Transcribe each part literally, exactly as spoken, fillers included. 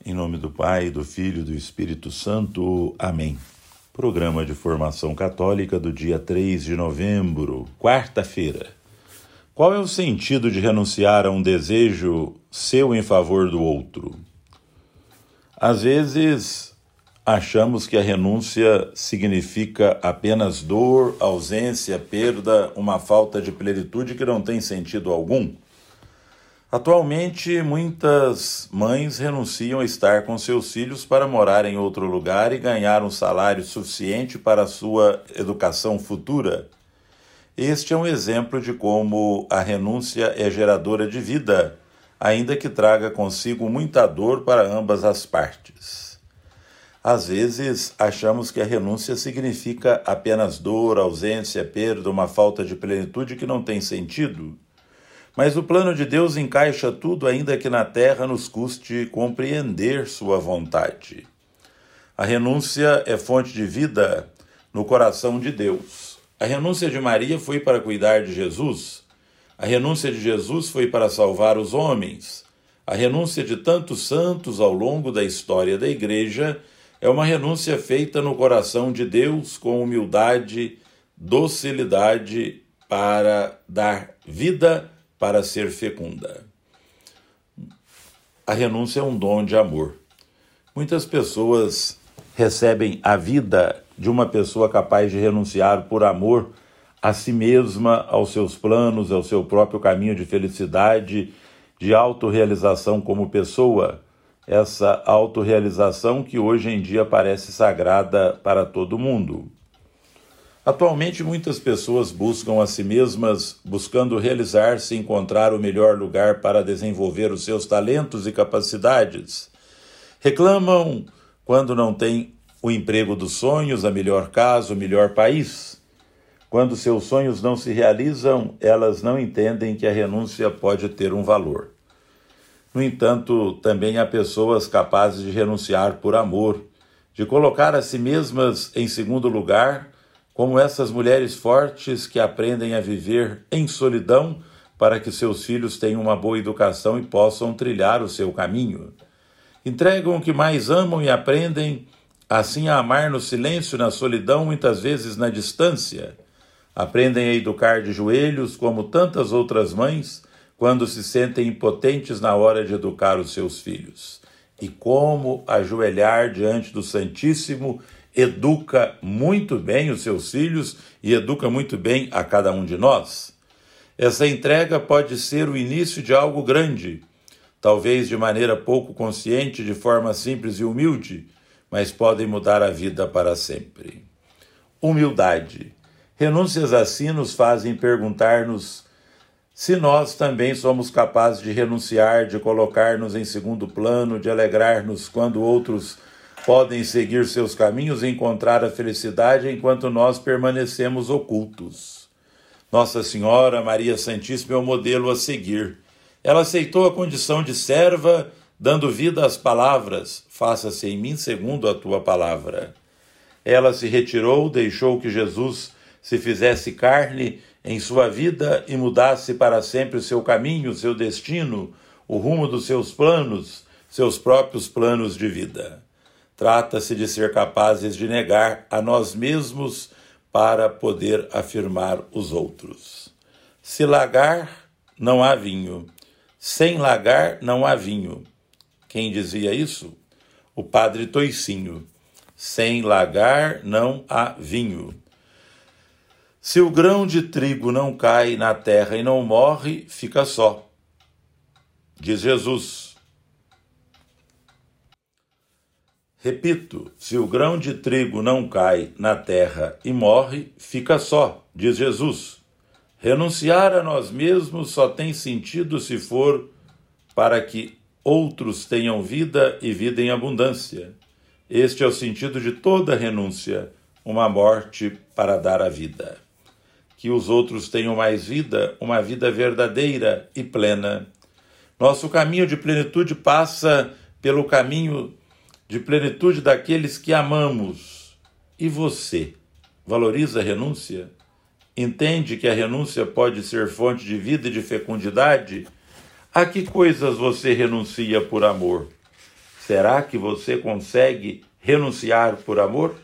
Em nome do Pai, do Filho e do Espírito Santo. Amém. Programa de Formação Católica do dia três de novembro, quarta-feira. Qual é o sentido de renunciar a um desejo seu em favor do outro? Às vezes, achamos que a renúncia significa apenas dor, ausência, perda, uma falta de plenitude que não tem sentido algum. Atualmente, muitas mães renunciam a estar com seus filhos para morar em outro lugar e ganhar um salário suficiente para a sua educação futura. Este é um exemplo de como a renúncia é geradora de vida, ainda que traga consigo muita dor para ambas as partes. Às vezes, achamos que a renúncia significa apenas dor, ausência, perda, uma falta de plenitude que não tem sentido. Mas o plano de Deus encaixa tudo, ainda que na terra nos custe compreender sua vontade. A renúncia é fonte de vida no coração de Deus. A renúncia de Maria foi para cuidar de Jesus. A renúncia de Jesus foi para salvar os homens. A renúncia de tantos santos ao longo da história da Igreja é uma renúncia feita no coração de Deus com humildade, docilidade para dar vida, para ser fecunda. A renúncia é um dom de amor. Muitas pessoas recebem a vida de uma pessoa capaz de renunciar por amor a si mesma, aos seus planos, ao seu próprio caminho de felicidade, de autorrealização como pessoa. Essa autorrealização que hoje em dia parece sagrada para todo mundo. Atualmente, muitas pessoas buscam a si mesmas, buscando realizar-se e encontrar o melhor lugar para desenvolver os seus talentos e capacidades. Reclamam quando não têm o emprego dos sonhos, a melhor casa, o melhor país. Quando seus sonhos não se realizam, elas não entendem que a renúncia pode ter um valor. No entanto, também há pessoas capazes de renunciar por amor, de colocar a si mesmas em segundo lugar, como essas mulheres fortes que aprendem a viver em solidão para que seus filhos tenham uma boa educação e possam trilhar o seu caminho. Entregam o que mais amam e aprendem assim a amar no silêncio, na solidão, muitas vezes na distância. Aprendem a educar de joelhos, como tantas outras mães, quando se sentem impotentes na hora de educar os seus filhos. E como ajoelhar diante do Santíssimo educa muito bem os seus filhos e educa muito bem a cada um de nós. Essa entrega pode ser o início de algo grande, talvez de maneira pouco consciente, de forma simples e humilde, mas podem mudar a vida para sempre. Humildade. Renúncias assim nos fazem perguntar-nos se nós também somos capazes de renunciar, de colocar-nos em segundo plano, de alegrar-nos quando outros podem seguir seus caminhos e encontrar a felicidade enquanto nós permanecemos ocultos. Nossa Senhora, Maria Santíssima, é o modelo a seguir. Ela aceitou a condição de serva, dando vida às palavras, faça-se em mim segundo a tua palavra. Ela se retirou, deixou que Jesus se fizesse carne em sua vida e mudasse para sempre o seu caminho, o seu destino, o rumo dos seus planos, seus próprios planos de vida. Trata-se de ser capazes de negar a nós mesmos para poder afirmar os outros. Se lagar, não há vinho. Sem lagar, não há vinho. Quem dizia isso? O padre Toicinho. Sem lagar, não há vinho. Se o grão de trigo não cai na terra e não morre, fica só. Diz Jesus. Repito, se o grão de trigo não cai na terra e morre, fica só, diz Jesus. Renunciar a nós mesmos só tem sentido se for para que outros tenham vida e vida em abundância. Este é o sentido de toda renúncia, uma morte para dar a vida. Que os outros tenham mais vida, uma vida verdadeira e plena. Nosso caminho de plenitude passa pelo caminho de plenitude daqueles que amamos. E você, valoriza a renúncia? Entende que a renúncia pode ser fonte de vida e de fecundidade? A que coisas você renuncia por amor? Será que você consegue renunciar por amor?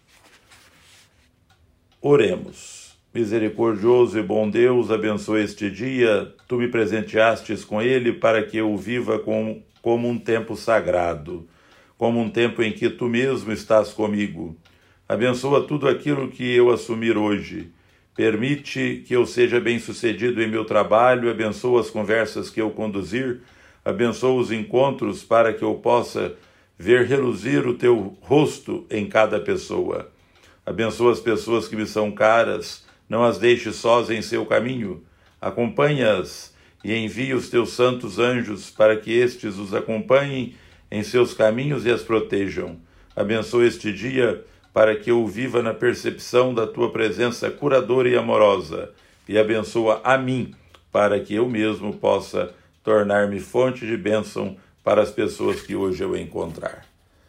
Oremos. Misericordioso e bom Deus, abençoa este dia. Tu me presenteastes com ele para que eu viva com, como um tempo sagrado, como um tempo em que tu mesmo estás comigo. Abençoa tudo aquilo que eu assumir hoje. Permite que eu seja bem-sucedido em meu trabalho, abençoa as conversas que eu conduzir, abençoa os encontros para que eu possa ver reluzir o teu rosto em cada pessoa. Abençoa as pessoas que me são caras, não as deixe sós em seu caminho. Acompanha-as e envia os teus santos anjos para que estes os acompanhem em seus caminhos e as protejam. Abençoa este dia para que eu viva na percepção da tua presença curadora e amorosa, e abençoa a mim, para que eu mesmo possa tornar-me fonte de bênção para as pessoas que hoje eu encontrar.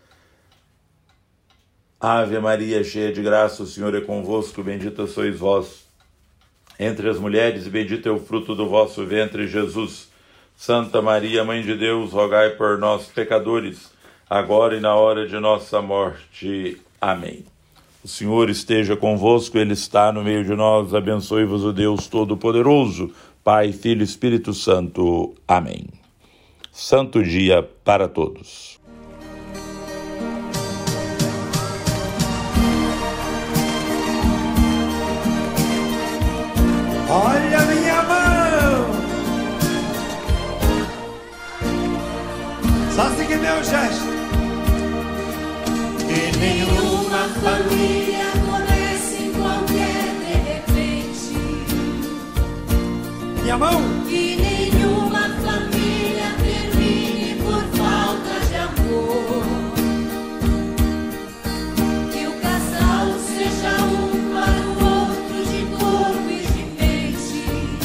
Ave Maria, cheia de graça, o Senhor é convosco, bendita sois vós entre as mulheres, e bendito é o fruto do vosso ventre, Jesus. Santa Maria, Mãe de Deus, rogai por nós, pecadores, agora e na hora de nossa morte. Amém. O Senhor esteja convosco, Ele está no meio de nós. Abençoe-vos o Deus Todo-Poderoso, Pai, Filho e Espírito Santo. Amém. Santo dia para todos. Olha minha mão! Só seguir meu gesto. Que nenhuma família comece em qualquer de repente. Minha mão! Que nenhuma família termine por falta de amor. Que o casal seja um para o outro de corpo e de mente.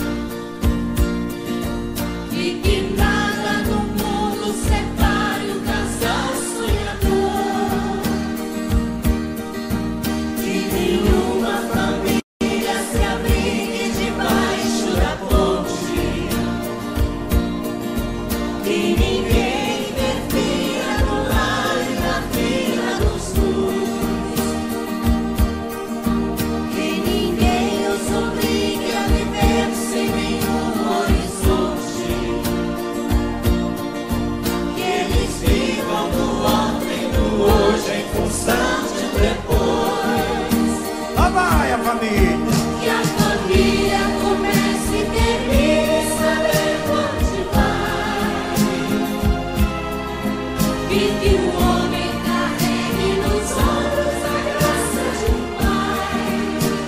E que nada no mundo separe o casal sonhador. Nenhuma família se abrigue debaixo da ponte, que ninguém interfira no lar e na vida dos dois, que ninguém os obrigue a viver sem nenhum horizonte, que eles vivam do ontem, do hoje em função de um depois. Lá vai a família! Que a família comece e termine sabendo onde vai. E que o homem carregue nos ombros a graça de um pai.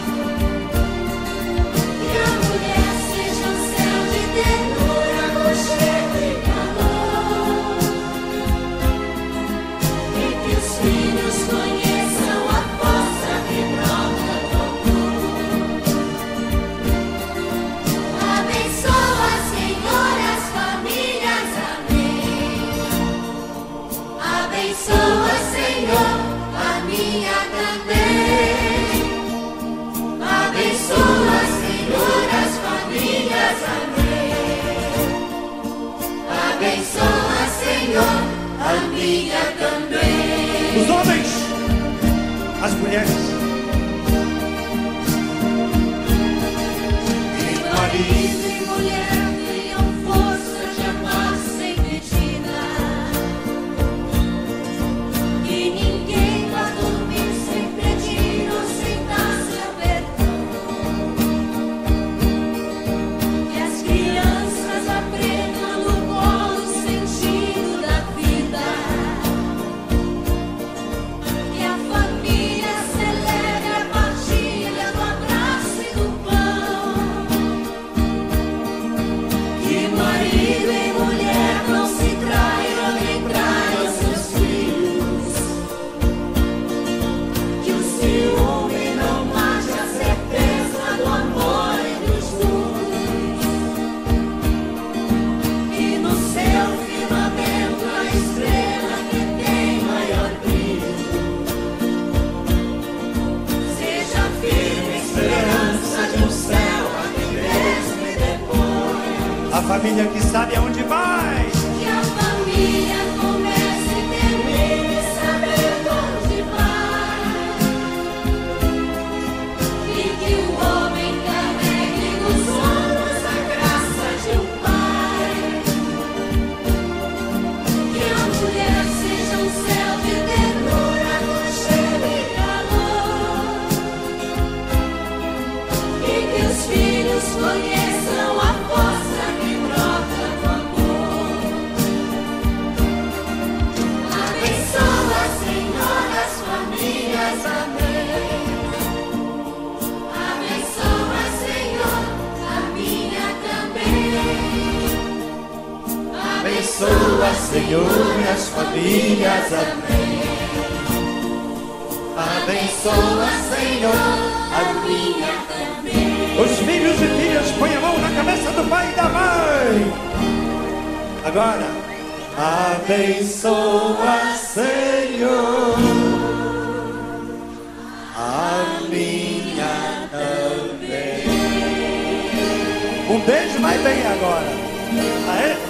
Que a mulher seja um céu de ternura, aconchego e calor. E que os filhos conheçam a força que brota. Abençoa, Senhor, as famílias, amém. Abençoa, Senhor, a minha também. Abençoa, Senhor, as famílias, amém. Abençoa, Senhor, a minha também. Os homens! As mulheres! Marido e mulher tenham força de amar sem medida. Que ninguém vá dormir sem pedir ou sem dar seu perdão. Que as crianças aprendam no colo o sentido da vida. Que a família celebre a partilha do abraço e do pão. Que marido e mulher não se traiam nem traiam seus filhos. Que o ciúme não mate a certeza do amor entre os dois. Que no seu firmamento a estrela que tem maior brilho seja firme esperança de um céu aqui mesmo e depois. A família que sabe aonde vai! Que a família comece Abençoa, Senhor, as famílias, amém. Abençoa, Senhor, a minha também. Os filhos e filhas, põe a mão na cabeça do pai e da mãe. Agora, abençoa, Senhor, a minha também. Um beijo, mas bem agora. Aê.